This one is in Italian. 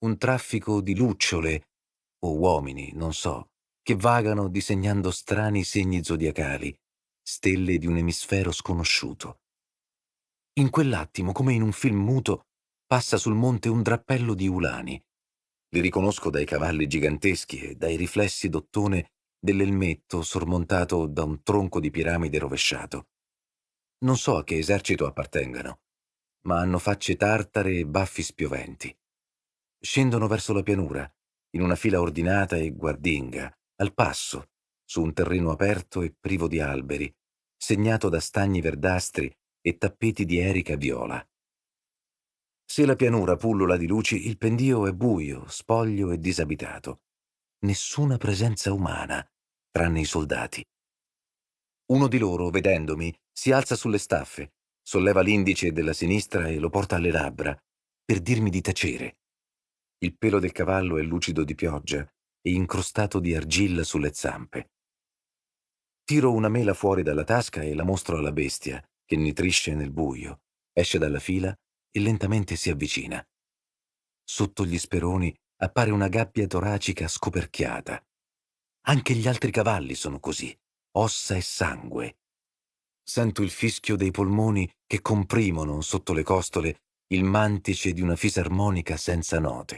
un traffico di lucciole o uomini, non so, che vagano disegnando strani segni zodiacali, stelle di un emisfero sconosciuto. In quell'attimo, come in un film muto, passa sul monte un drappello di ulani. Li riconosco dai cavalli giganteschi e dai riflessi d'ottone dell'elmetto sormontato da un tronco di piramide rovesciato. Non so a che esercito appartengano, ma hanno facce tartare e baffi spioventi. Scendono verso la pianura, in una fila ordinata e guardinga, al passo, su un terreno aperto e privo di alberi, segnato da stagni verdastri e tappeti di erica viola. Se la pianura pullula di luci, il pendio è buio, spoglio e disabitato. Nessuna presenza umana, tranne i soldati. Uno di loro, vedendomi, si alza sulle staffe, solleva l'indice della sinistra e lo porta alle labbra, per dirmi di tacere. Il pelo del cavallo è lucido di pioggia e incrostato di argilla sulle zampe. Tiro una mela fuori dalla tasca e la mostro alla bestia, che nitrisce nel buio, esce dalla fila e lentamente si avvicina. Sotto gli speroni appare una gabbia toracica scoperchiata. Anche gli altri cavalli sono così, ossa e sangue. Sento il fischio dei polmoni che comprimono sotto le costole il mantice di una fisarmonica senza note.